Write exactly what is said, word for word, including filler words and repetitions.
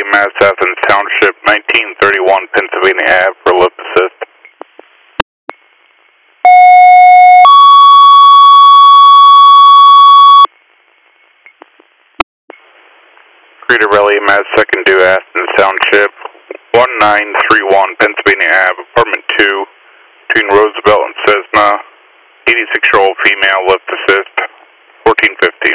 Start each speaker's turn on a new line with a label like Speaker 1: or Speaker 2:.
Speaker 1: Raleigh, Mass. Athens Township, nineteen thirty-one Pennsylvania Ave for lip assist. Rita Raleigh, Mass. Second due Athens Township, nineteen thirty-one Pennsylvania Ave, apartment two, between Roosevelt and Cessna, eighty-six year old female, lip assist, fourteen fifty.